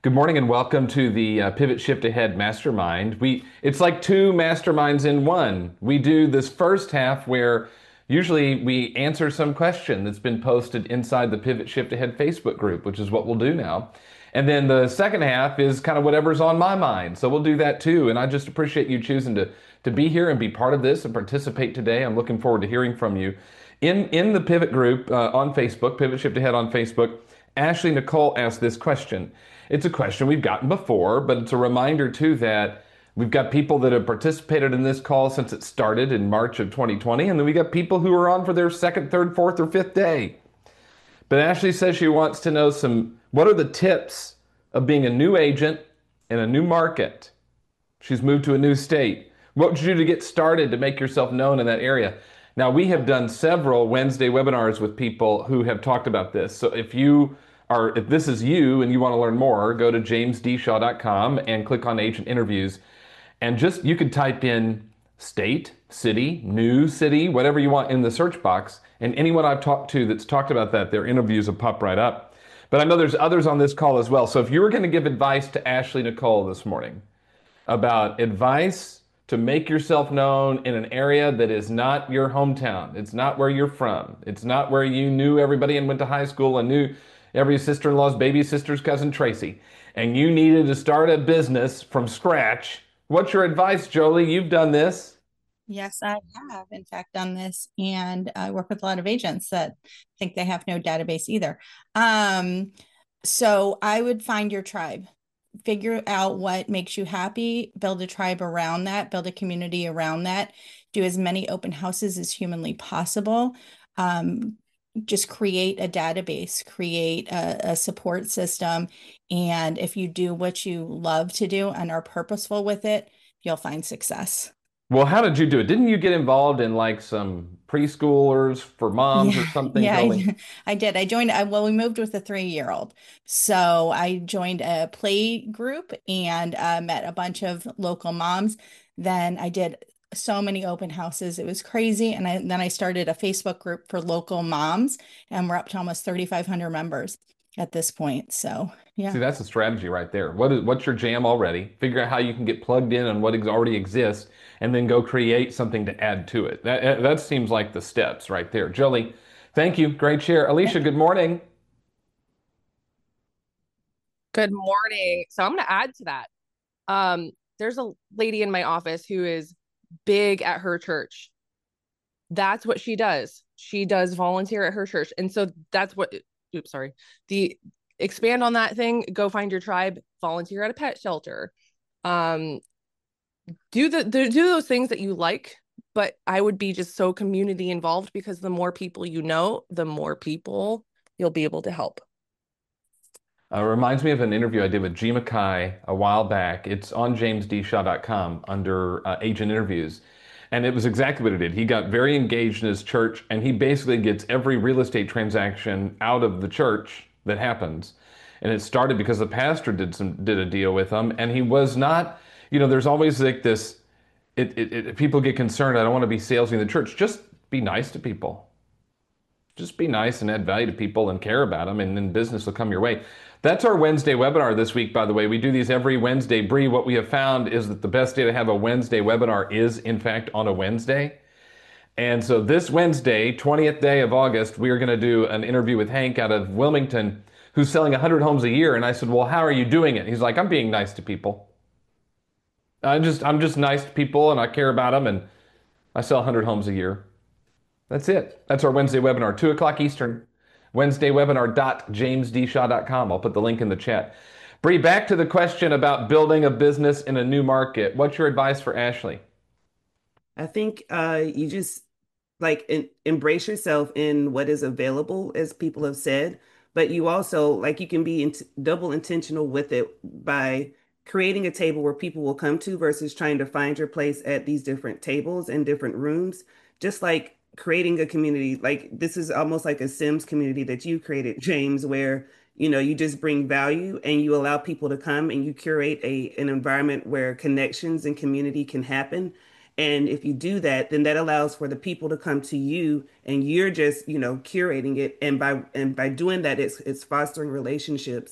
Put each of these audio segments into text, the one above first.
Good morning and welcome to the Pivot Shift Ahead Mastermind. It's like two masterminds in one. We do this first half where usually we answer some question that's been posted inside the Pivot Shift Ahead Facebook group, which is what we'll do now. And then the second half is kind of whatever's on my mind. So we'll do that too. And I just appreciate you choosing to be here and be part of this and participate today. I'm looking forward to hearing from you. In the Pivot group on Facebook, Pivot Shift Ahead on Facebook, Ashley Nicole asked this question. It's a question we've gotten before, but it's a reminder too that we've got people that have participated in this call since it started in March of 2020, and then we got people who are on for their second, third, fourth, or fifth day. But Ashley says she wants to know what are the tips of being a new agent in a new market? She's moved to a new state. What would you do to get started to make yourself known in that area? Now, we have done several Wednesday webinars with people who have talked about this. So if this is you and you want to learn more, go to jamesdshaw.com and click on agent interviews. And just you could type in state, city, new city, whatever you want in the search box. And anyone I've talked to that's talked about that, their interviews will pop right up. But I know there's others on this call as well. So if you were going to give advice to Ashley Nicole this morning, about advice to make yourself known in an area that is not your hometown. It's not where you're from. It's not where you knew everybody and went to high school and knew every sister-in-law's baby sister's cousin Tracy. And you needed to start a business from scratch. What's your advice, Jolie? You've done this. Yes, I have, in fact, done this, and I work with a lot of agents that think they have no database either. Um, so I would find your tribe, figure out what makes you happy, build a tribe around that, build a community around that, do as many open houses as humanly possible. Um, just create a database, create a support system. And if you do what you love to do and are purposeful with it, you'll find success. Well, how did you do it? Didn't you get involved in like some preschoolers for moms or Yeah, something, yeah, Jolie? I did. I joined, well, we moved with a 3-year-old. So I joined a play group and met a bunch of local moms. Then I did so many open houses. It was crazy. And then I started a Facebook group for local moms, and we're up to almost 3,500 members at this point. So, See, yeah. that's a strategy right there. What's your jam already? Figure out how you can get plugged in on what already exists, and then go create something to add to it. That seems like the steps right there. Jolie, thank you. Great share. Alicia, good morning. Good morning. So I'm going to add to that. There's a lady in my office who is big at her church. That's what she does. She does volunteer at her church. And so that's what, oops, sorry. The expand on that thing, go find your tribe, volunteer at a pet shelter. Um, do those things that you like, but I would be just so community involved because the more people you know, the more people you'll be able to help. Reminds me of an interview I did with G. Mackay a while back. It's on jamesdshaw.com under agent interviews. And it was exactly what it did. He got very engaged in his church, and he basically gets every real estate transaction out of the church that happens. And it started because the pastor did a deal with him, and he was not, there's always like this, people get concerned, I don't want to be salesy in the church. Just be nice to people. Just be nice and add value to people and care about them, and then business will come your way. That's our Wednesday webinar this week, by the way. We do these every Wednesday. Bree, what we have found is that the best day to have a Wednesday webinar is, in fact, on a Wednesday. And so this Wednesday, 20th day of August, we are going to do an interview with Hank out of Wilmington, who's selling 100 homes a year. And I said, well, how are you doing it? He's like, I'm being nice to people. I'm just nice to people, and I care about them, and I sell 100 homes a year. That's it. That's our Wednesday webinar, 2 o'clock Eastern. Wednesday webinar.jamesdshaw.com. I'll put the link in the chat. Bree, back to the question about building a business in a new market. What's your advice for Ashley? I think you just embrace yourself in what is available, as people have said, but you also you can be double intentional with it by creating a table where people will come to versus trying to find your place at these different tables and different rooms. Just like creating a community, like this is almost like a Sims community that you created, James, where you just bring value and you allow people to come and you curate an environment where connections and community can happen. And if you do that, then that allows for the people to come to you and you're just, curating it. And by doing that, it's fostering relationships.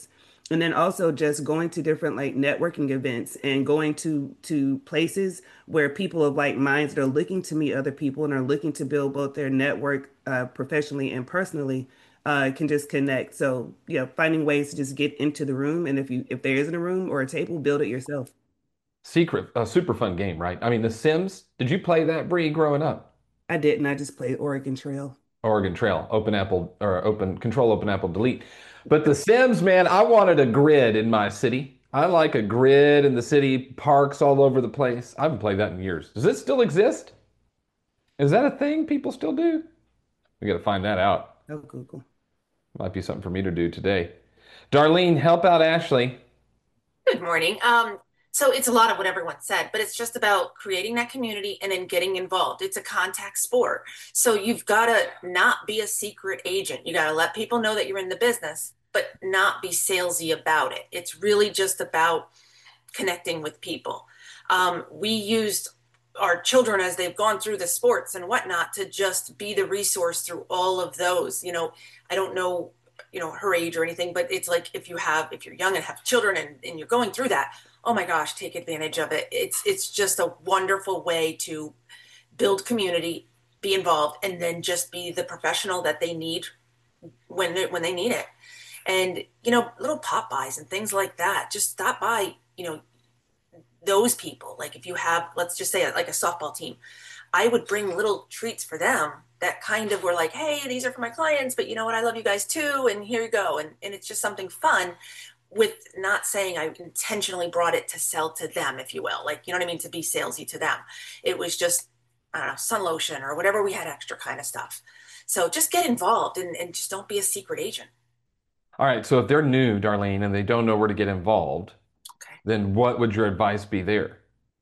And then also just going to different like networking events and going to places where people of like minds that are looking to meet other people and are looking to build both their network professionally and personally can just connect. So yeah, finding ways to just get into the room, and if there isn't a room or a table, build it yourself. Secret, a super fun game, right? I mean, The Sims. Did you play that, Bree, growing up? I didn't. I just played Oregon Trail. Oregon Trail, Open Apple or Open Control, Open Apple Delete. But The Sims, man, I wanted a grid in my city. I like a grid in the city, parks all over the place. I haven't played that in years. Does it still exist? Is that a thing people still do? We got to find that out. Oh, Google. Might be something for me to do today. Darlene, help out Ashley. Good morning. So it's a lot of what everyone said, but it's just about creating that community and then getting involved. It's a contact sport. So you've got to not be a secret agent. You got to let people know that you're in the business, but not be salesy about it. It's really just about connecting with people. We used our children as they've gone through the sports and whatnot to just be the resource through all of those. I don't know, her age or anything, but it's like if you're young and have children and you're going through that, oh my gosh, take advantage of it. It's just a wonderful way to build community, be involved, and then just be the professional that they need when they need it. And little pop buys and things like that. Just stop by, those people. Like if you have, let's just say like a softball team, I would bring little treats for them that kind of were like, hey, these are for my clients, but you know what? I love you guys too. And here you go. And it's just something fun with not saying I intentionally brought it to sell to them, if you will. Like, you know what I mean? To be salesy to them. It was just, I don't know, sun lotion or whatever we had extra kind of stuff. So just get involved and just don't be a secret agent. All right, so if they're new, Darlene, and they don't know where to get involved, Okay. then what would your advice be there?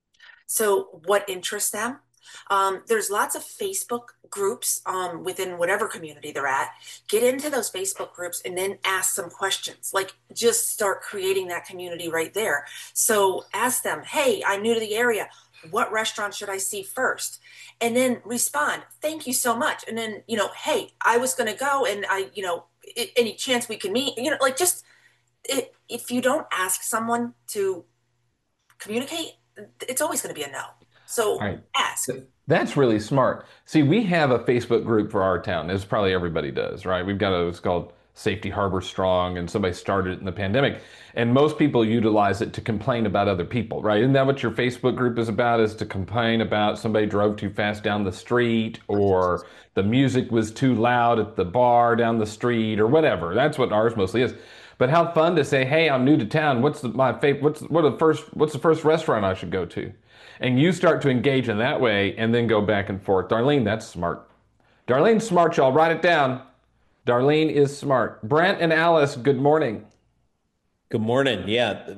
So what interests them? There's lots of Facebook groups within whatever community they're at. Get into those Facebook groups and then ask some questions. Like just start creating that community right there. So ask them, hey, I'm new to the area. What restaurant should I see first? And then respond, thank you so much. And then, hey, I was going to go and any chance we can meet, like just if you don't ask someone to communicate, it's always going to be a no. All So right. ask. That's really smart. See, we have a Facebook group for our town, as probably everybody does, right? We've got it's called Safety Harbor Strong, and somebody started it in the pandemic. And most people utilize it to complain about other people, right? Isn't that what your Facebook group is about? Is to complain about somebody drove too fast down the street, or the music was too loud at the bar down the street, or whatever. That's what ours mostly is. But how fun to say, "Hey, I'm new to town. My favorite? What's the first restaurant I should go to?" And you start to engage in that way and then go back and forth. Darlene, that's smart. Darlene's smart, y'all. Write it down. Darlene is smart. Brent and Alice, good morning. Good morning. Yeah,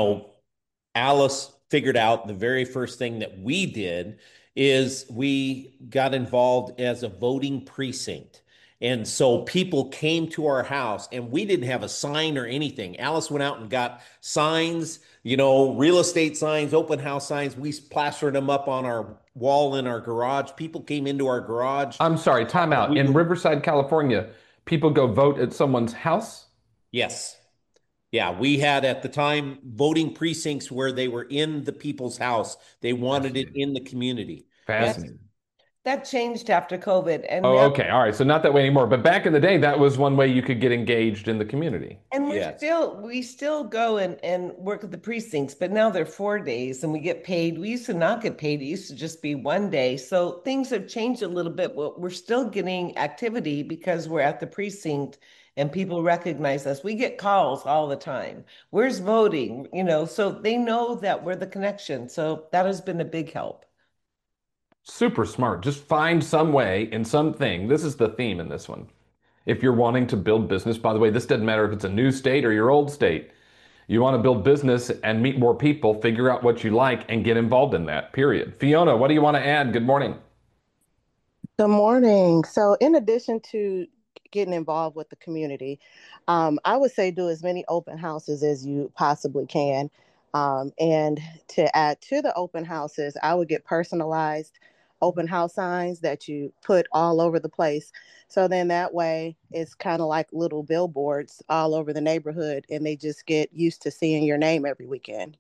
Alice figured out the very first thing that we did is we got involved as a voting precinct. And so people came to our house and we didn't have a sign or anything. Alice went out and got signs, real estate signs, open house signs. We plastered them up on our wall in our garage. People came into our garage. I'm sorry, time out. We In were, Riverside, California, people go vote at someone's house? yes. Yeah, we had at the time voting precincts where they were in the people's house. They wanted it Fascinating. in the community. Yeah. Fascinating. That changed after COVID, and Oh, now okay. All right. So not that way anymore. But back in the day, that was one way you could get engaged in the community. and Yes. we still go and work at the precincts, but now they're 4 days and we get paid. We used to not get paid. It used to just be 1 day. So things have changed a little bit, but we're still getting activity because we're at the precinct and people recognize us. We get calls all the time. Where's voting? So they know that we're the connection. So that has been a big help. Super smart. Just find some way in something. This is the theme in this one. If you're wanting to build business, by the way, this doesn't matter if it's a new state or your old state. You want to build business and meet more people, figure out what you like, and get involved in that, period. Fiona, what do you want to add? Good morning. Good morning. So, in addition to getting involved with the community, I would say do as many open houses as you possibly can. And to add to the open houses, I would get personalized open house signs that you put all over the place. So then that way it's kind of like little billboards all over the neighborhood, and they just get used to seeing your name every weekend.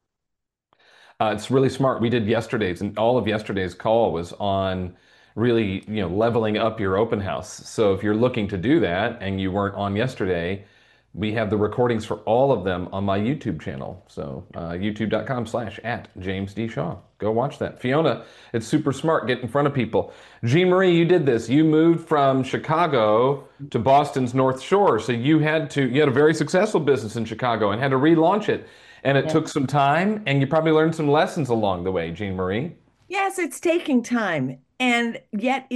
It's really smart. We did yesterday's, and all of yesterday's call was on really, leveling up your open house. So if you're looking to do that and you weren't on yesterday, we have the recordings for all of them on my YouTube channel. So youtube.com/@James D. Shaw. Go watch that. Fiona, it's super smart. Get in front of people. Jean Marie, you did this. You moved from Chicago to Boston's North Shore. So you had a very successful business in Chicago and had to relaunch it. And it took some time, and you probably learned some lessons along the way, Jean Marie. Yes, it's taking time. And yet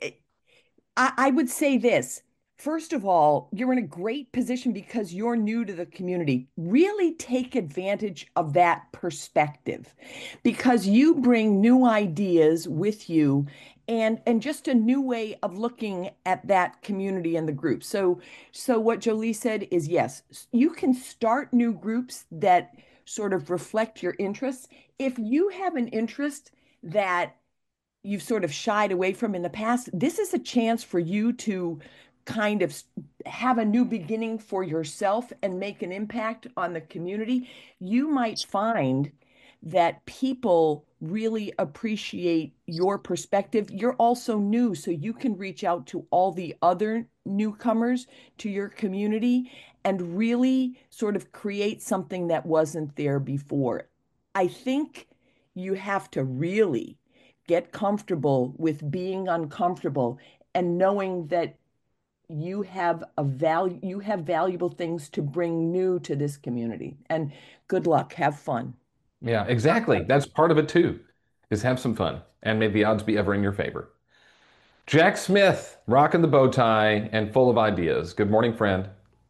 I would say this. First of all, you're in a great position because you're new to the community. Really take advantage of that perspective because you bring new ideas with you and just a new way of looking at that community and the group. So what Jolie said is yes, you can start new groups that sort of reflect your interests. If you have an interest that you've sort of shied away from in the past, this is a chance for you to kind of have a new beginning for yourself and make an impact on the community. You might find that people really appreciate your perspective. You're also new, so you can reach out to all the other newcomers to your community and really sort of create something that wasn't there before. I think you have to really get comfortable with being uncomfortable and knowing that you have valuable things to bring new to this community. And good luck, have fun. Yeah, exactly. That's part of it too, is have some fun and may the odds be ever in your favor. Jack Smith, rocking the bow tie and full of ideas. Good morning, friend.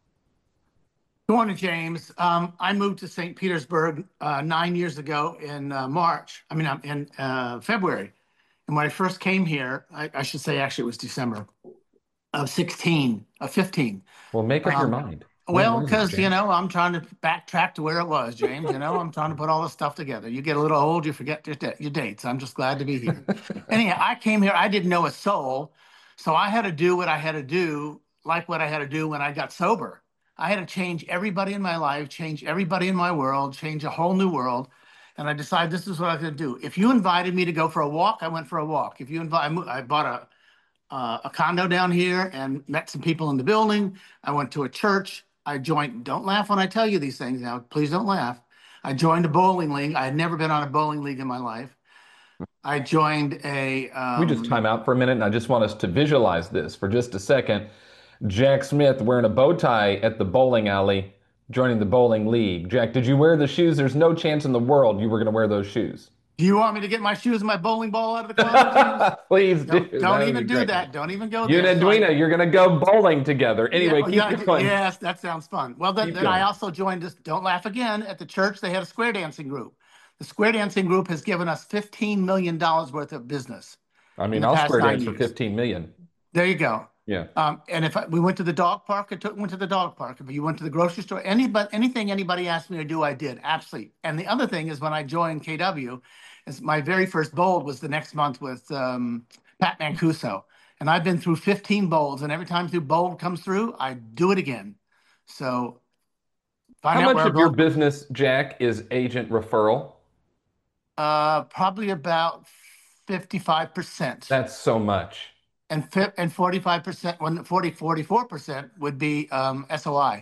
Good morning, James. I moved to St. Petersburg 9 years ago in February. And when I first came here, I should say actually it was December of 15. Well, make up your mind. Well, because, I'm trying to backtrack to where it was, James. I'm trying to put all this stuff together. You get a little old, you forget your dates. I'm just glad to be here. Anyhow, I came here, I didn't know a soul. So I had to do what I had to do, like what I had to do when I got sober. I had to change everybody in my life, change everybody in my world, change a whole new world. And I decided this is what I was going to do. If you invited me to go for a walk, I went for a walk. If you I bought a condo down here and met some people in the building. I went to a church. I joined, don't laugh when I tell you these things now, please don't laugh. I joined a bowling league. I had never been on a bowling league in my life. I joined a... we just time out for a minute, and I just want us to visualize this for just a second. Jack Smith wearing a bow tie at the bowling alley, joining the bowling league. Jack, did you wear the shoes? There's no chance in the world you were going to wear those shoes. Do you want me to get my shoes and my bowling ball out of the closet? Please do. Don't even do that. Don't even go there. You and Edwina, you're going to go bowling together. Anyway, keep going. Yes, that sounds fun. Well, then I also joined this, don't laugh again, at the church. They had a square dancing group. The square dancing group has given us $15 million worth of business. I mean, I'll square dance for $15 million. There you go. Yeah. And if we went to the dog park, went to the dog park. If you went to the grocery store, anything anybody asked me to do, I did. Absolutely. And the other thing is when I joined KW, my very first bowl was the next month with Pat Mancuso. And I've been through 15 bowls, and every time the bowl comes through, I do it again. So how much of your business, Jack, is agent referral? Probably about 55%. That's so much. And 45%, 44% would be SOI.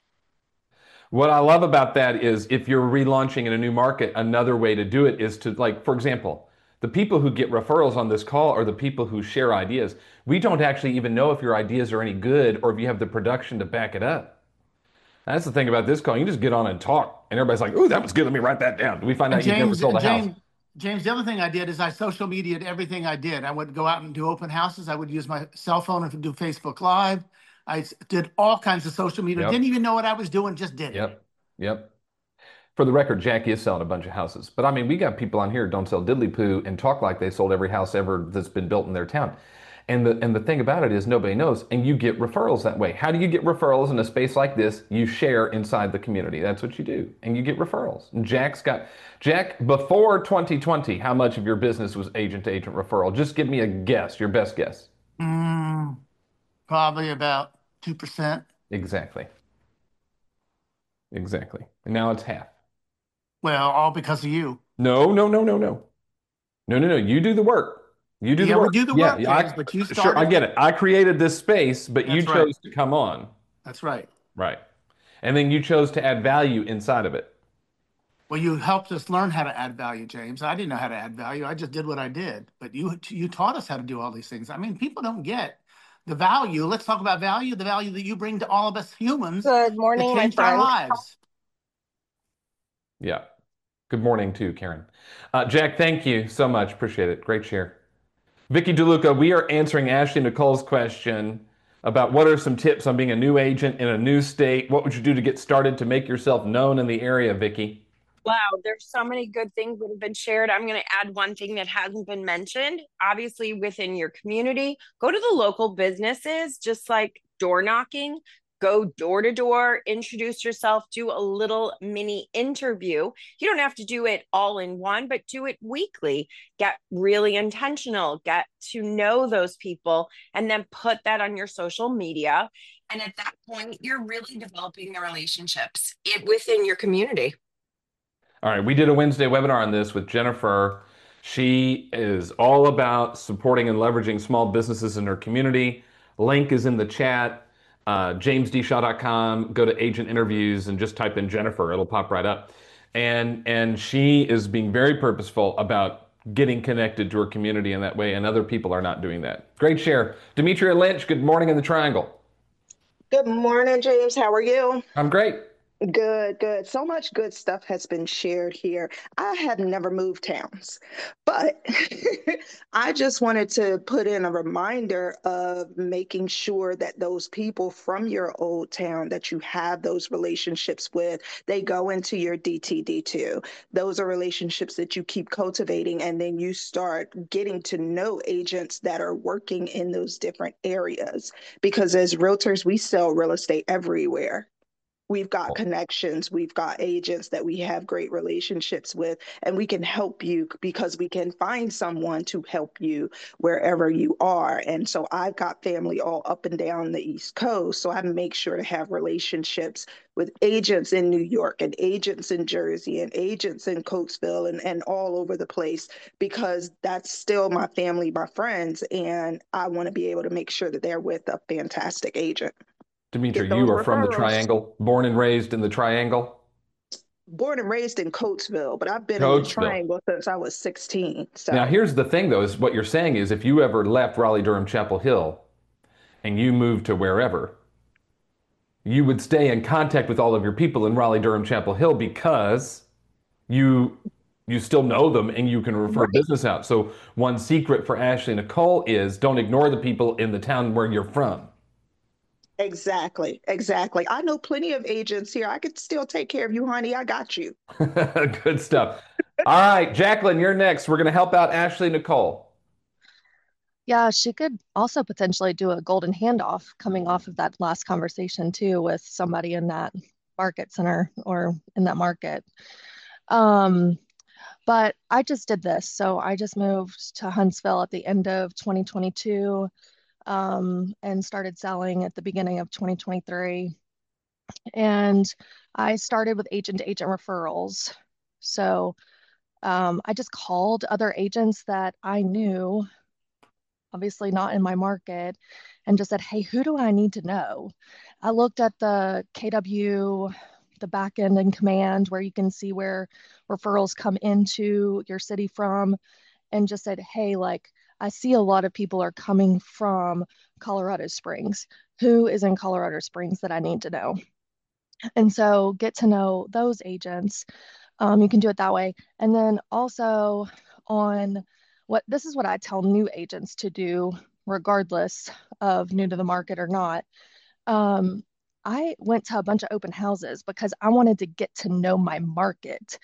What I love about that is if you're relaunching in a new market, another way to do it is to, like, for example, the people who get referrals on this call are the people who share ideas. We don't actually even know if your ideas are any good or if you have the production to back it up. That's the thing about this call. You just get on and talk, and everybody's like, "Ooh, that was good. Let me write that down." We find out you never sold a house. James, the other thing I did is I social media'd everything I did. I would go out and do open houses. I would use my cell phone and do Facebook Live. I did all kinds of social media. Yep. Didn't even know what I was doing, just did it. Yep. For the record, Jackie is selling a bunch of houses. But I mean, we got people on here who don't sell diddly poo and talk like they sold every house ever that's been built in their town. And the thing about it is nobody knows, and you get referrals that way. How do you get referrals in a space like this? You share inside the community. That's what you do, and you get referrals. And Jack, before 2020, how much of your business was agent to agent referral? Just give me a guess, your best guess. Probably about 2%. Exactly. And now it's half. Well, all because of you. No. You do the work. You do the Yeah, work. we do the work, James, but you Sure, I started get it. I created this space, but you That's right. chose to come on. That's right. Right. And then you chose to add value inside of it. Well, you helped us learn how to add value, James. I didn't know how to add value. I just did what I did. But you taught us how to do all these things. I mean, people don't get the value. Let's talk about value, the value that you bring to all of us humans Good that morning, my changed our friend. lives. Yeah. Good morning too, Karen. Jack, thank you so much. Appreciate it. Great share. Vicki DeLuca, we are answering Ashley Nicole's question about what are some tips on being a new agent in a new state. What would you do to get started to make yourself known in the area, Vicki? Wow, there's so many good things that have been shared. I'm going to add one thing that hasn't been mentioned. Obviously, within your community, go to the local businesses, just like door knocking. Go door to door, introduce yourself, do a little mini interview. You don't have to do it all in one, but do it weekly. Get really intentional, get to know those people, and then put that on your social media. And at that point, you're really developing the relationships within your community. All right, we did a Wednesday webinar on this with Jennifer. She is all about supporting and leveraging small businesses in her community. Link is in the chat. JamesDshaw.com. Go to agent interviews and just type in Jennifer. It'll pop right up. And she is being very purposeful about getting connected to her community in that way, and other people are not doing that. Great share. Demetria Lynch, good morning in the Triangle. Good morning, James. How are you? I'm great. Good, good. So much good stuff has been shared here. I have never moved towns, but I just wanted to put in a reminder of making sure that those people from your old town that you have those relationships with, they go into your DTD2. Those are relationships that you keep cultivating, and then you start getting to know agents that are working in those different areas. Because as realtors, we sell real estate everywhere. We've got connections, we've got agents that we have great relationships with, and we can help you because we can find someone to help you wherever you are. And so I've got family all up and down the East Coast, so I make sure to have relationships with agents in New York and agents in Jersey and agents in Coatesville and all over the place, because that's still my family, my friends, and I want to be able to make sure that they're with a fantastic agent. Demetria, you are from the Triangle, born and raised in the Triangle? Born and raised in Coatesville, but I've been in the Triangle since I was 16. So now here's the thing though, is what you're saying is if you ever left Raleigh, Durham, Chapel Hill and you moved to wherever, you would stay in contact with all of your people in Raleigh, Durham, Chapel Hill because you still know them and you can refer business out. So one secret for Ashley Nicole is don't ignore the people in the town where you're from. Exactly. I know plenty of agents here. I could still take care of you, honey. I got you. Good stuff. All right, Jacqueline, you're next. We're going to help out Ashley Nicole. Yeah, she could also potentially do a golden handoff coming off of that last conversation too with somebody in that market center or in that market. But I just did this. So I just moved to Huntsville at the end of 2022. And started selling at the beginning of 2023. And I started with agent-to-agent referrals. So I just called other agents that I knew, obviously not in my market, and just said, hey, who do I need to know? I looked at the KW, the back end and command where you can see where referrals come into your city from, and just said, hey, like, I see a lot of people are coming from Colorado Springs. Who is in Colorado Springs that I need to know? And so get to know those agents. You can do it that way. And then also this is what I tell new agents to do, regardless of new to the market or not. I went to a bunch of open houses because I wanted to get to know my market.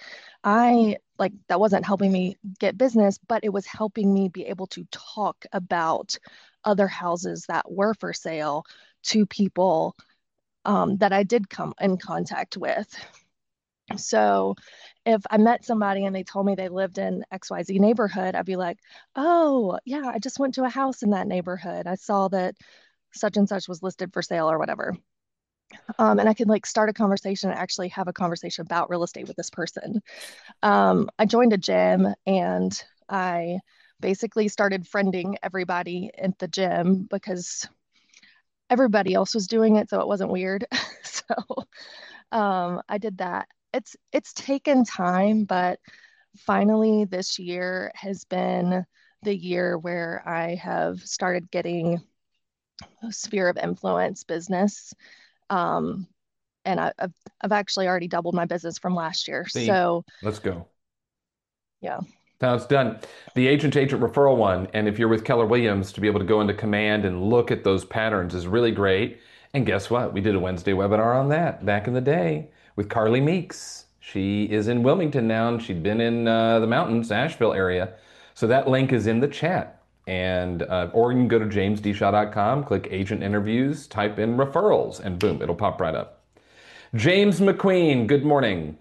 That wasn't helping me get business, but it was helping me be able to talk about other houses that were for sale to people that I did come in contact with. So if I met somebody and they told me they lived in XYZ neighborhood, I'd be like, oh, yeah, I just went to a house in that neighborhood. I saw that such and such was listed for sale or whatever. And I could like start a conversation and actually have a conversation about real estate with this person. I joined a gym and I basically started friending everybody at the gym because everybody else was doing it, so it wasn't weird. So I did that. It's taken time, but finally this year has been the year where I have started getting a sphere of influence business. And I've actually already doubled my business from last year. See, So let's go. yeah. Now it's done. The agent-to-agent referral one, and if you're with Keller Williams, to be able to go into Command and look at those patterns is really great. And guess what? We did a Wednesday webinar on that back in the day with Carly Meeks. She is in Wilmington now, and she'd been in the mountains, Asheville area. So that link is in the chat. And or you can go to jamesdshaw.com, click agent interviews, type in referrals, and boom, it'll pop right up. James McQueen, good morning.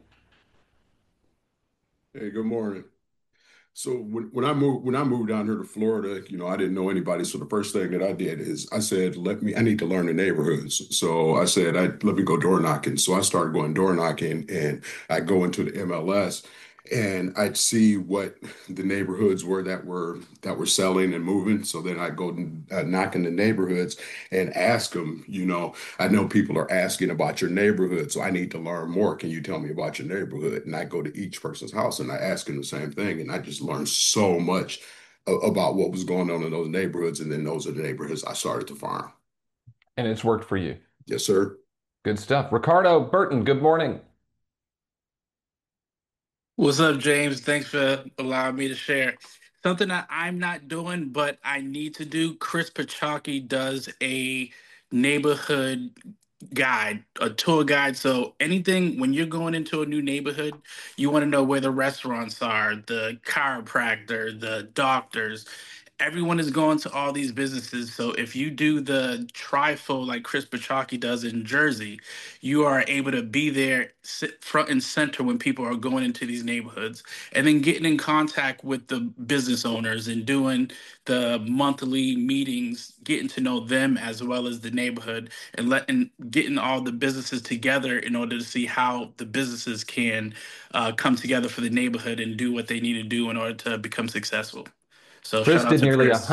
Hey, good morning. So when I moved down here to Florida, I didn't know anybody. So the first thing that I did is I said, I need to learn the neighborhoods. So I said, let me go door knocking. So I started going door knocking, and I go into the MLS, and I'd see what the neighborhoods were that were selling and moving. So then I'd go knock in the neighborhoods and ask them, I know people are asking about your neighborhood, so I need to learn more. Can you tell me about your neighborhood? And I go to each person's house and I ask them the same thing. And I just learned so much about what was going on in those neighborhoods. And then those are the neighborhoods I started to farm. And it's worked for you. Yes, sir. Good stuff. Ricardo Burton, good morning. What's up, James? Thanks for allowing me to share. Something that I'm not doing, but I need to do. Chris Pachaki does a neighborhood guide, a tour guide. So anything when you're going into a new neighborhood, you want to know where the restaurants are, the chiropractor, the doctors. Everyone is going to all these businesses. So if you do the trifle like Chris Pachaki does in Jersey, you are able to be there, sit front and center when people are going into these neighborhoods, and then getting in contact with the business owners and doing the monthly meetings, getting to know them as well as the neighborhood, and getting all the businesses together in order to see how the businesses can come together for the neighborhood and do what they need to do in order to become successful. So Chris shout out did to nearly Chris.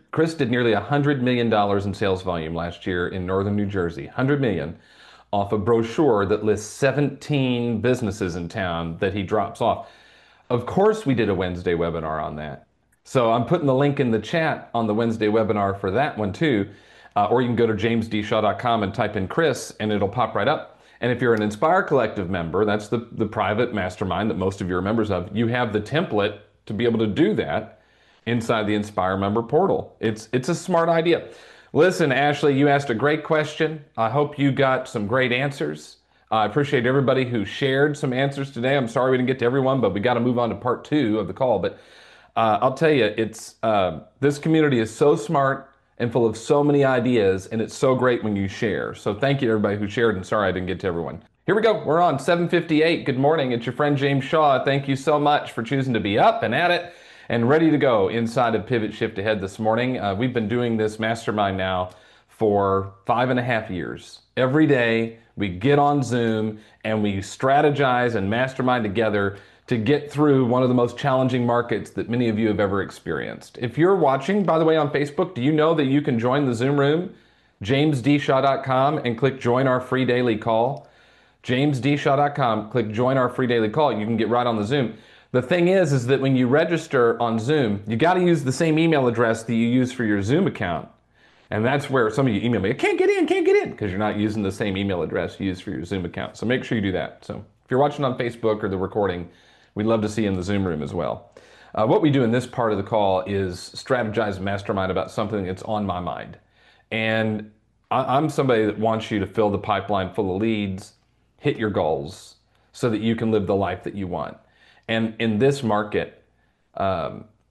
$100 million in sales volume last year in northern New Jersey. 100 million off a brochure that lists 17 businesses in town that he drops off. Of course, we did a Wednesday webinar on that. So I'm putting the link in the chat on the Wednesday webinar for that one too. Or you can go to jamesdshaw.com and type in Chris and it'll pop right up. And if you're an Inspire Collective member, that's the private mastermind that most of you are members of, you have the template to be able to do that inside the Inspire member portal. It's a smart idea. Listen, Ashley, you asked a great question. I hope you got some great answers. I appreciate everybody who shared some answers today. I'm sorry we didn't get to everyone, but we got to move on to part 2 of the call. But I'll tell you, it's this community is so smart and full of so many ideas, and it's so great when you share. So thank you to everybody who shared, and sorry I didn't get to everyone. Here we go. We're on 7:58. Good morning. It's your friend James Shaw. Thank you so much for choosing to be up and at it and ready to go inside of Pivot Shift Ahead this morning. We've been doing this mastermind now for 5.5 years. Every day we get on Zoom and we strategize and mastermind together to get through one of the most challenging markets that many of you have ever experienced. If you're watching, by the way, on Facebook, do you know that you can join the Zoom room? jamesdshaw.com and click join our free daily call. jamesdshaw.com, click join our free daily call. You can get right on the Zoom. The thing is that when you register on Zoom, you got to use the same email address that you use for your Zoom account. And that's where some of you email me, can't get in, because you're not using the same email address you use for your Zoom account. So make sure you do that. So if you're watching on Facebook or the recording, we'd love to see you in the Zoom room as well. What we do in this part of the call is strategize and mastermind about something that's on my mind. And I'm somebody that wants you to fill the pipeline full of leads, hit your goals, so that you can live the life that you want. And in this market,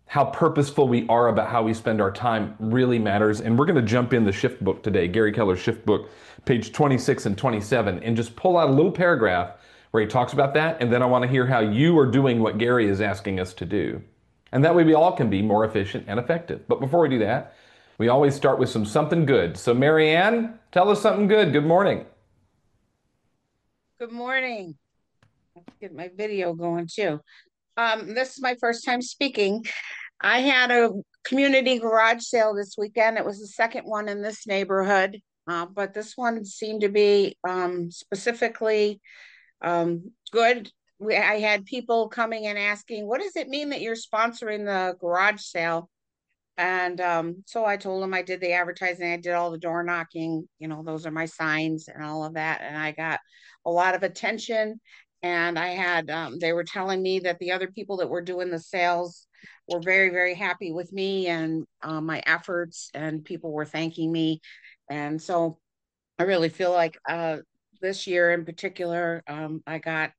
how purposeful we are about how we spend our time really matters. And we're going to jump in the shift book today, Gary Keller's shift book, page 26 and 27, and just pull out a little paragraph where he talks about that. And then I want to hear how you are doing what Gary is asking us to do. And that way we all can be more efficient and effective. But before we do that, we always start with something good. So Marianne, tell us something good. Good morning. Good morning. Let's get my video going too. This is my first time speaking. I had a community garage sale this weekend. It was the second one in this neighborhood, but this one seemed to be specifically good. I had people coming and asking, what does it mean that you're sponsoring the garage sale? And so I told them I did the advertising, I did all the door knocking, those are my signs and all of that. And I got a lot of attention. And I had, they were telling me that the other people that were doing the sales were very, very happy with me and my efforts, and people were thanking me. And so I really feel like this year in particular, I got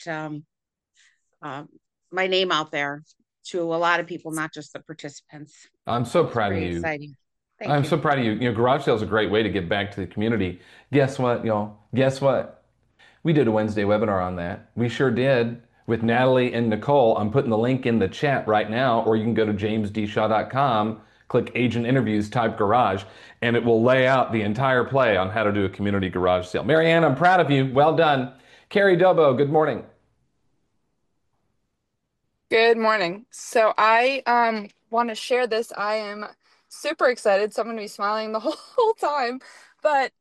my name out there to a lot of people, not just the participants. I'm so proud of you. Exciting. I'm so proud of you. Garage sale is a great way to give back to the community. Guess what, y'all? Guess what? We did a Wednesday webinar on that. We sure did with Natalie and Nicole. I'm putting the link in the chat right now, or you can go to jamesdshaw.com, click Agent Interviews, type garage, and it will lay out the entire play on how to do a community garage sale. Marianne, I'm proud of you. Well done. Carrie Dobo, good morning. Good morning. So I want to share this. I am super excited, so I'm going to be smiling the whole time. But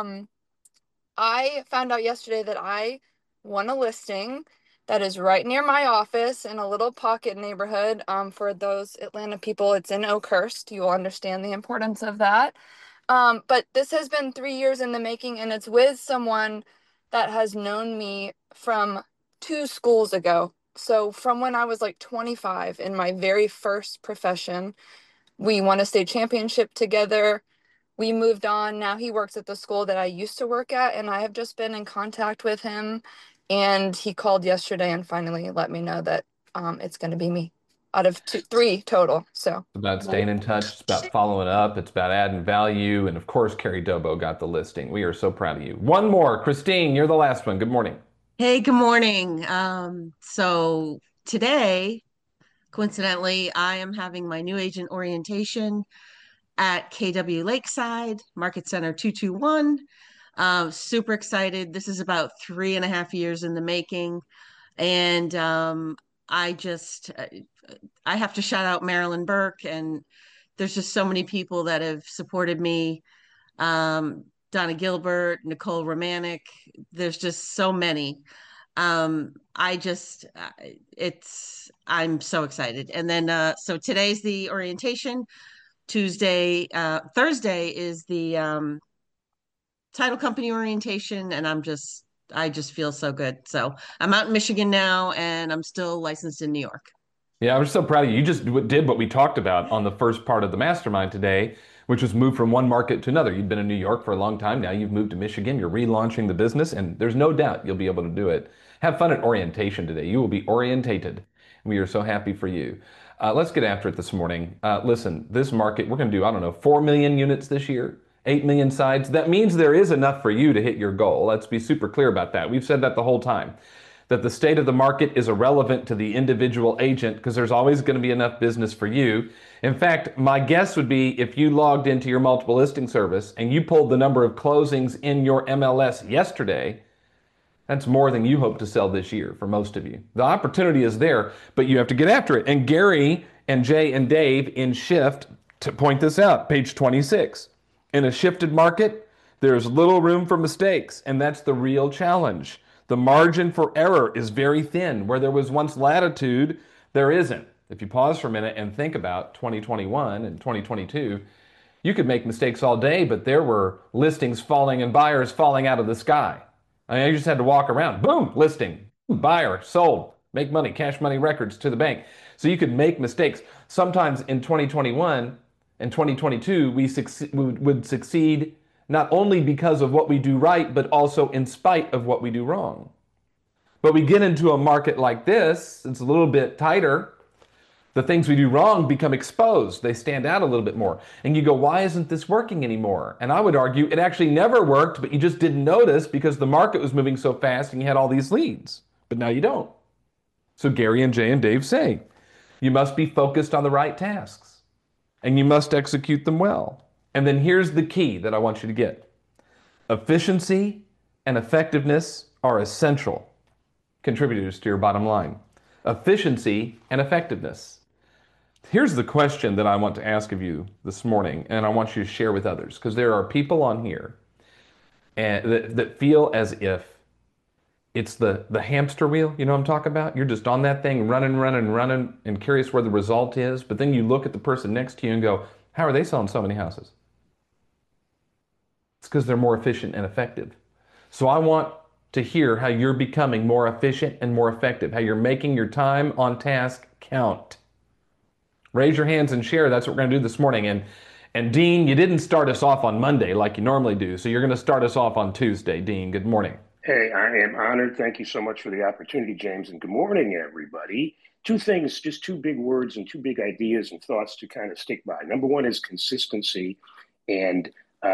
I found out yesterday that I won a listing that is right near my office in a little pocket neighborhood. For those Atlanta people, it's in Oakhurst. You will understand the importance of that. But this has been 3 years in the making, and it's with someone that has known me from 2 schools ago. So from when I was like 25 in my very first profession, we won a state championship together. We moved on. Now he works at the school that I used to work at, and I have just been in contact with him. And he called yesterday and finally let me know that it's going to be me out of 3 total. So it's about staying in touch. It's about following up. It's about adding value. And of course, Carrie Dobo got the listing. We are so proud of you. One more. Christine, you're the last one. Good morning. Hey, good morning. So today, coincidentally, I am having my new agent orientation at KW Lakeside, Market Center 221. Super excited. This is about 3.5 years in the making. And I have to shout out Marilyn Burke, and there's just so many people that have supported me. Donna Gilbert, Nicole Romanek, there's just so many. I'm so excited. And then, so today's the orientation. Thursday is the title company orientation, and I just feel so good. So I'm out in Michigan now, and I'm still licensed in New York. Yeah, I'm so proud of you. You just did what we talked about on the first part of the mastermind today, which was move from one market to another. You've been in New York for a long time. Now you've moved to Michigan. You're relaunching the business, and there's no doubt you'll be able to do it. Have fun at orientation today. You will be orientated. We are so happy for you. Let's get after it this morning. Listen, this market, we're going to do, 4 million units this year, 8 million sides. That means there is enough for you to hit your goal. Let's be super clear about that. We've said that the whole time, that the state of the market is irrelevant to the individual agent because there's always going to be enough business for you. In fact, my guess would be if you logged into your multiple listing service and you pulled the number of closings in your MLS yesterday, that's more than you hope to sell this year for most of you. The opportunity is there, but you have to get after it. And Gary and Jay and Dave in Shift to point this out, page 26. In a shifted market, there's little room for mistakes, and that's the real challenge. The margin for error is very thin. Where there was once latitude, there isn't. If you pause for a minute and think about 2021 and 2022, you could make mistakes all day, but there were listings falling and buyers falling out of the sky. I mean, you just had to walk around, boom, listing, buyer, sold, make money, cash money records to the bank. So you could make mistakes. Sometimes in 2021 and 2022, we would succeed not only because of what we do right, but also in spite of what we do wrong. But we get into a market like this, it's a little bit tighter. The things we do wrong become exposed. They stand out a little bit more. And you go, why isn't this working anymore? And I would argue it actually never worked, but you just didn't notice because the market was moving so fast and you had all these leads. But now you don't. So Gary and Jay and Dave say, you must be focused on the right tasks and you must execute them well. And then here's the key that I want you to get. Efficiency and effectiveness are essential contributors to your bottom line. Efficiency and effectiveness. Here's the question that I want to ask of you this morning, and I want you to share with others, because there are people on here that feel as if it's the hamster wheel, you know what I'm talking about? You're just on that thing, running, and curious where the result is, but then you look at the person next to you and go, how are they selling so many houses? It's because they're more efficient and effective. So I want to hear how you're becoming more efficient and more effective, how you're making your time on task count. Raise your hands and share. That's what we're going to do this morning. And Dean, you didn't start us off on Monday like you normally do, so you're going to start us off on Tuesday. Dean, good morning. Hey, I am honored. Thank you so much for the opportunity, James, and good morning, everybody. Two things, just two big words and two big ideas and thoughts to kind of stick by. Number one is consistency, and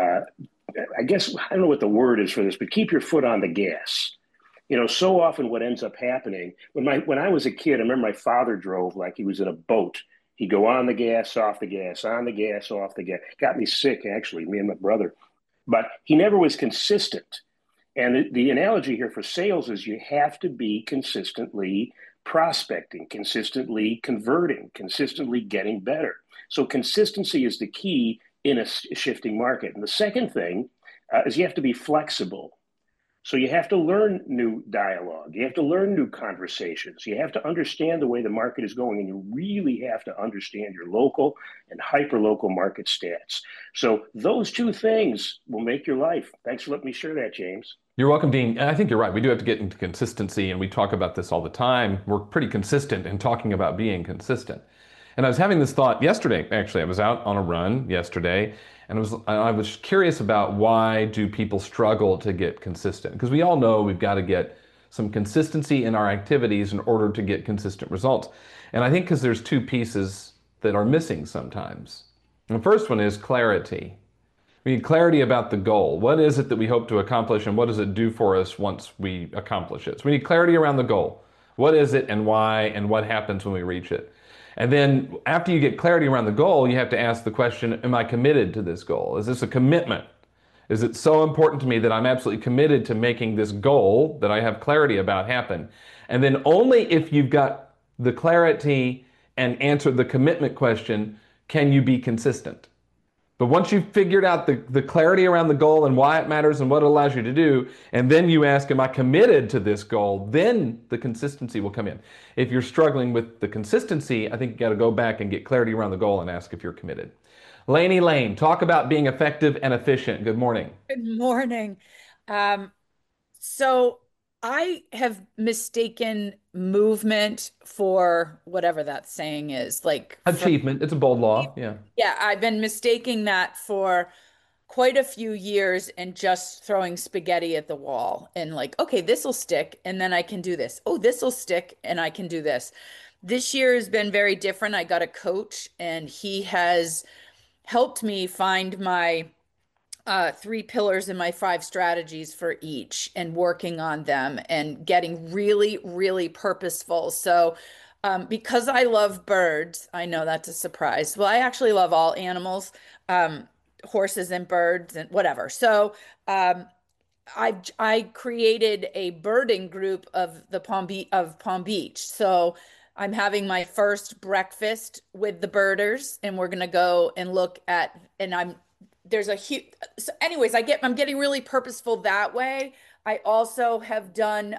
I guess, I don't know what the word is for this, but keep your foot on the gas. You know, so often what ends up happening, when I was a kid, I remember my father drove like he was in a boat. He'd go on the gas, off the gas, on the gas, off the gas. Got me sick, actually, me and my brother. But he never was consistent. And the analogy here for sales is you have to be consistently prospecting, consistently converting, consistently getting better. So consistency is the key in a shifting market. And the second thing is you have to be flexible. So you have to learn new dialogue. You have to learn new conversations. You have to understand the way the market is going, and you really have to understand your local and hyper-local market stats. So those two things will make your life. Thanks for letting me share that, James. You're welcome, Dean. And I think you're right. We do have to get into consistency, and we talk about this all the time. We're pretty consistent in talking about being consistent. And I was having this thought yesterday, actually. I was out on a run yesterday, and I was curious about why do people struggle to get consistent? Because we all know we've got to get some consistency in our activities in order to get consistent results. And I think because there's two pieces that are missing sometimes. And the first one is clarity. We need clarity about the goal. What is it that we hope to accomplish, and what does it do for us once we accomplish it? So we need clarity around the goal. What is it and why, and what happens when we reach it? And then after you get clarity around the goal, you have to ask the question, am I committed to this goal? Is this a commitment? Is it so important to me that I'm absolutely committed to making this goal that I have clarity about happen? And then only if you've got the clarity and answered the commitment question, can you be consistent. But once you've figured out the clarity around the goal and why it matters and what it allows you to do, and then you ask, am I committed to this goal? Then the consistency will come in. If you're struggling with the consistency, I think you got to go back and get clarity around the goal and ask if you're committed. Lainey Lane, talk about being effective and efficient. Good morning. Good morning. So I have mistaken movement for whatever that saying is, like achievement. It's a bold law. Yeah. Yeah, I've been mistaking that for quite a few years and just throwing spaghetti at the wall and like, okay, this will stick and then I can do this. Oh, this will stick and I can do this. This year has been very different. I got a coach and he has helped me find my 3 pillars and my 5 strategies for each and working on them and getting really, really purposeful. So because I love birds, I know that's a surprise. Well, I actually love all animals, horses and birds and whatever. So I created a birding group of Palm Beach. So I'm having my first breakfast with the birders, and we're gonna go and look at, and there's a huge, so anyways, I'm getting really purposeful that way. I also have done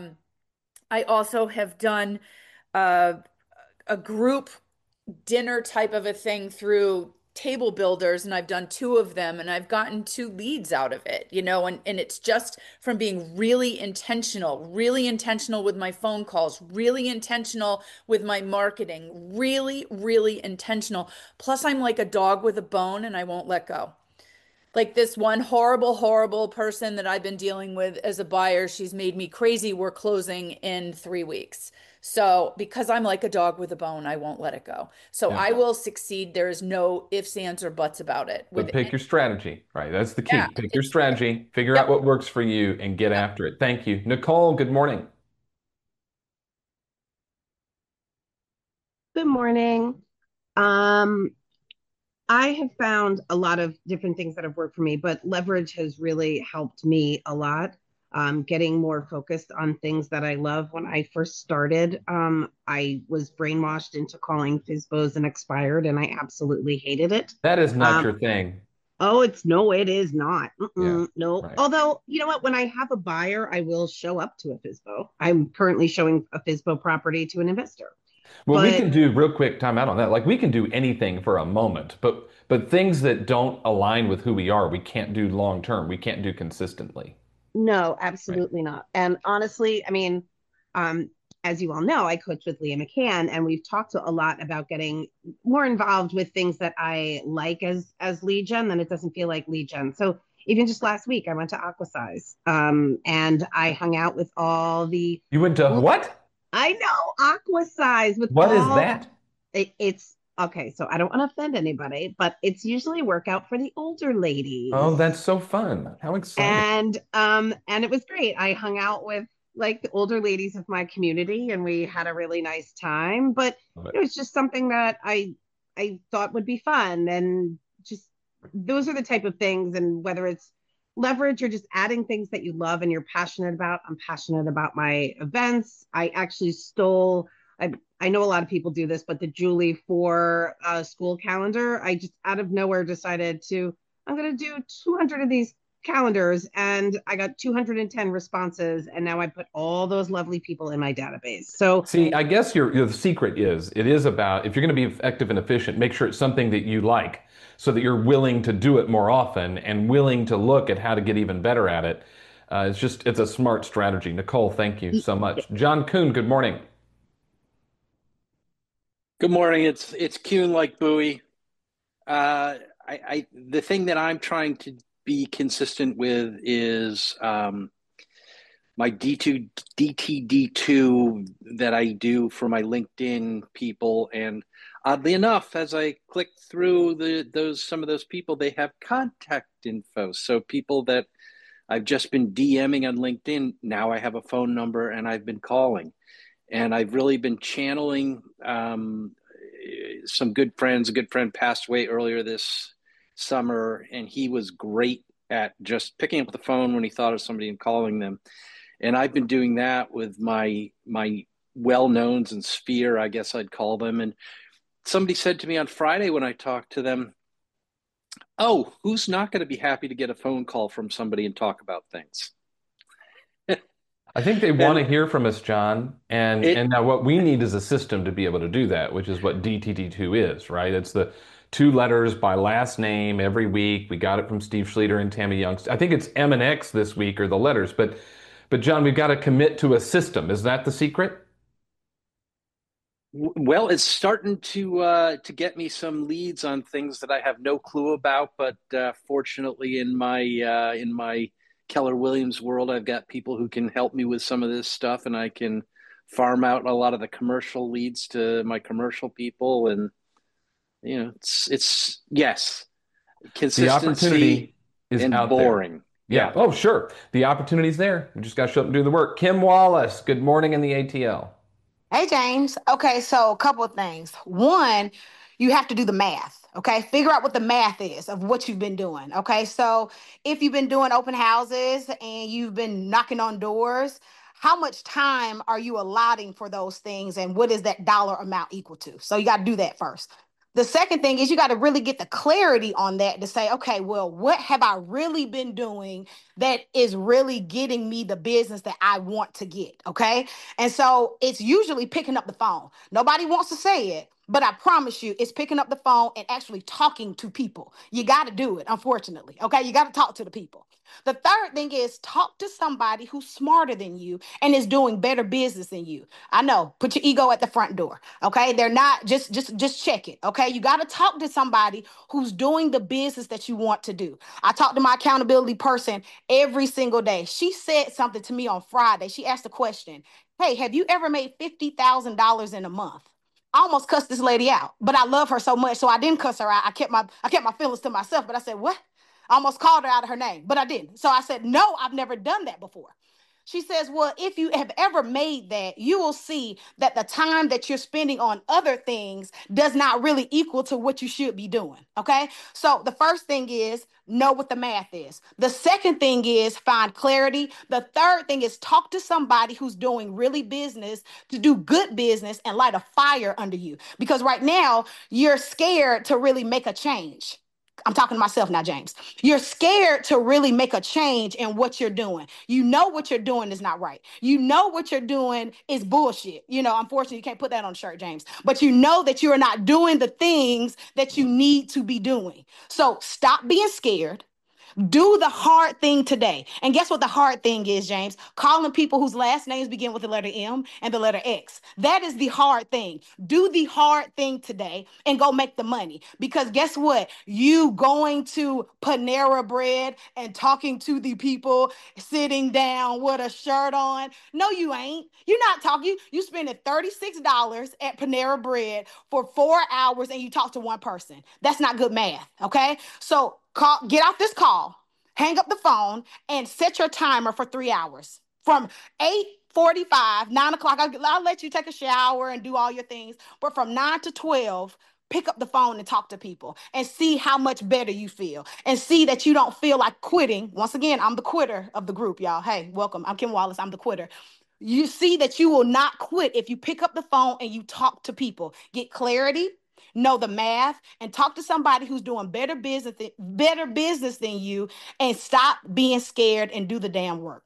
a group dinner type of a thing through Table Builders, and I've done 2 of them, and I've gotten 2 leads out of it, you know, and it's just from being really intentional with my phone calls, really intentional with my marketing, really, really intentional. Plus, I'm like a dog with a bone, and I won't let go. Like this one horrible, horrible person that I've been dealing with as a buyer, she's made me crazy. We're closing in 3 weeks. So because I'm like a dog with a bone, I won't let it go. So Yeah. I will succeed. There is no ifs, ands, or buts about it. But pick your strategy, right? That's the key. Yeah, Pick your strategy, figure Yep. out what works for you, and get after it. Thank you. Nicole, good morning. Good morning. I have found a lot of different things that have worked for me, but leverage has really helped me a lot. Getting more focused on things that I love. When I first started, I was brainwashed into calling FSBOs and expired, and I absolutely hated it. That is not your thing. Oh, it is not. Yeah, no. right. Although, you know what? When I have a buyer, I will show up to a FSBO. I'm currently showing a FSBO property to an investor. Well, we But can do real quick time out on that. Like we can do anything for a moment, but things that don't align with who we are, we can't do long term. We can't do consistently. no, absolutely not. And honestly, I mean, as you all know, I coach with Leah McCann, and we've talked a lot about getting more involved with things that I like as lead gen, then it doesn't feel like lead gen. So even just last week, I went to Aquasize, and I hung out with all the. You went to what? I know, Aquasize with What is all. that? It's okay. So I don't want to offend anybody, but it's usually a workout for the older ladies. Oh, that's so fun. How exciting. And it was great. I hung out with like the older ladies of my community, and we had a really nice time. But it was just something that I thought would be fun, and just those are the type of things. And whether it's leverage or just adding things that you love and you're passionate about. I'm passionate about my events. I actually stole. I know a lot of people do this, but the Julie for school calendar, I just out of nowhere decided I'm going to do 200 of these calendars, and I got 210 responses, and now I put all those lovely people in my database. So see, I guess your secret is it is about if you're going to be effective and efficient, make sure it's something that you like so that you're willing to do it more often and willing to look at how to get even better at it. It's a smart strategy. Nicole, thank you so much. John Kuhn, good morning. Good morning. It's Kuhn like Bowie. The thing that I'm trying to be consistent with is my DTD2 that I do for my LinkedIn people. And oddly enough, as I click through some of those people, they have contact info. So people that I've just been DMing on LinkedIn, now I have a phone number and I've been calling. And I've really been channeling some good friends. A good friend passed away earlier this summer, and he was great at just picking up the phone when he thought of somebody and calling them. And I've been doing that with my well-knowns and sphere, I guess I'd call them. And somebody said to me on Friday when I talked to them, oh, who's not going to be happy to get a phone call from somebody and talk about things? I think they want to hear from us, John. And now what we need is a system to be able to do that, which is what DTD2 is, right? It's the 2 letters by last name every week. We got it from Steve Schlueter and Tammy Young. I think it's M and X this week are the letters, but John, we've got to commit to a system. Is that the secret? Well, it's starting to get me some leads on things that I have no clue about, but fortunately in my Keller Williams world, I've got people who can help me with some of this stuff, and I can farm out a lot of the commercial leads to my commercial people. And it's yes, consistency. The opportunity is and out boring. there. Yeah. Oh, sure. The opportunity's there. We just got to show up and do the work. Kim Wallace, good morning in the ATL. Hey, James. Okay, so a couple of things. One, you have to do the math. Okay, figure out what the math is of what you've been doing. Okay, so if you've been doing open houses and you've been knocking on doors, how much time are you allotting for those things, and what is that dollar amount equal to? So you got to do that first. The second thing is you got to really get the clarity on that to say, okay, well, what have I really been doing that is really getting me the business that I want to get? Okay. And so it's usually picking up the phone. Nobody wants to say it, but I promise you, it's picking up the phone and actually talking to people. You got to do it, unfortunately. Okay. You got to talk to the people. The third thing is talk to somebody who's smarter than you and is doing better business than you. I know, put your ego at the front door. Okay. They're not just check it. Okay. You got to talk to somebody who's doing the business that you want to do. I talk to my accountability person every single day. She said something to me on Friday. She asked a question. hey, have you ever made $50,000 in a month? I almost cussed this lady out, but I love her so much, so I didn't cuss her out. I kept my feelings to myself, but I said, what? I almost called her out of her name, but I didn't. So I said, no, I've never done that before. She says, well, if you have ever made that, you will see that the time that you're spending on other things does not really equal to what you should be doing. Okay. So the first thing is know what the math is. The second thing is find clarity. The third thing is talk to somebody who's doing really business to do good business and light a fire under you. Because right now you're scared to really make a change. I'm talking to myself now, James. You're scared to really make a change in what you're doing. You know what you're doing is not right. You know what you're doing is bullshit. You know, unfortunately, you can't put that on a shirt, James. But you know that you are not doing the things that you need to be doing. So stop being scared. Do the hard thing today. And guess what the hard thing is, James? Calling people whose last names begin with the letter M and the letter X. That is the hard thing. Do the hard thing today and go make the money. Because guess what? You going to Panera Bread and talking to the people sitting down with a shirt on. No, you ain't. You're not talking. You spending $36 at Panera Bread for 4 hours and you talk to one person. That's not good math. Okay. So get off this call, hang up the phone, and set your timer for 3 hours. From 8:45, 9 o'clock, I'll let you take a shower and do all your things. But from 9 to 12, pick up the phone and talk to people and see how much better you feel. And see that you don't feel like quitting. Once again, I'm the quitter of the group, y'all. Hey, welcome. I'm Kim Wallace. I'm the quitter. You see that you will not quit if you pick up the phone and you talk to people. Get clarity. Know the math and talk to somebody who's doing better business than you, and stop being scared and do the damn work.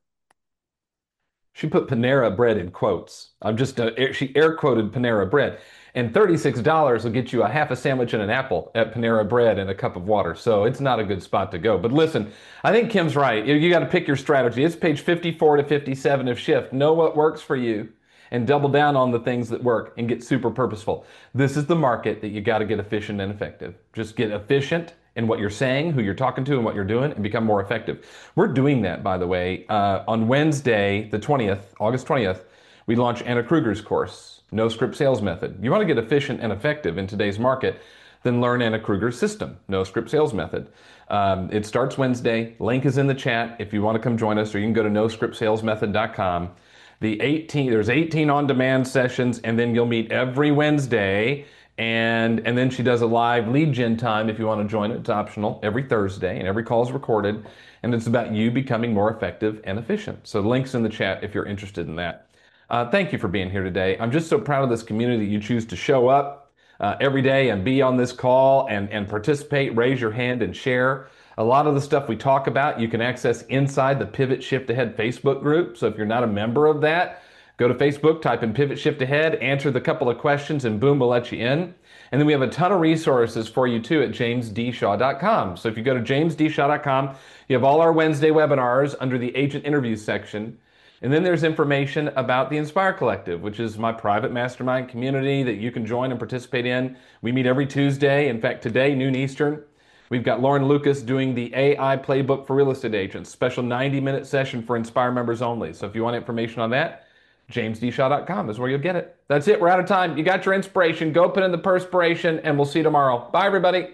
She put Panera Bread in quotes. She air quoted Panera Bread. And $36 will get you a half a sandwich and an apple at Panera Bread and a cup of water. So it's not a good spot to go. But listen, I think Kim's right. You got to pick your strategy. It's page 54 to 57 of Shift. Know what works for you and double down on the things that work and get super purposeful. This is the market that you got to get efficient and effective. Just get efficient in what you're saying, who you're talking to, and what you're doing, and become more effective. We're doing that, by the way. On Wednesday, the 20th, August 20th, we launch Anna Kruger's course, No Script Sales Method. You want to get efficient and effective in today's market, then learn Anna Kruger's system, No Script Sales Method. It starts Wednesday. Link is in the chat if you want to come join us, or you can go to noscriptsalesmethod.com. There's 18 on-demand sessions, and then you'll meet every Wednesday, and then she does a live lead gen time if you want to join it. It's optional every Thursday, and every call is recorded, and it's about you becoming more effective and efficient. So links in the chat if you're interested in that. Thank you for being here today. I'm just so proud of this community that you choose to show up every day and be on this call and participate, raise your hand and share. A lot of the stuff we talk about, you can access inside the Pivot Shift Ahead Facebook group. So if you're not a member of that, go to Facebook, type in Pivot Shift Ahead, answer the couple of questions, and boom, we'll let you in. And then we have a ton of resources for you too at jamesdshaw.com. So if you go to jamesdshaw.com, you have all our Wednesday webinars under the agent interviews section. And then there's information about the Inspire Collective, which is my private mastermind community that you can join and participate in. We meet every Tuesday. In fact, today, noon Eastern. We've got Lauren Lucas doing the AI Playbook for Real Estate Agents, special 90-minute session for Inspire members only. So if you want information on that, jamesdshaw.com is where you'll get it. That's it. We're out of time. You got your inspiration. Go put in the perspiration, and we'll see you tomorrow. Bye, everybody.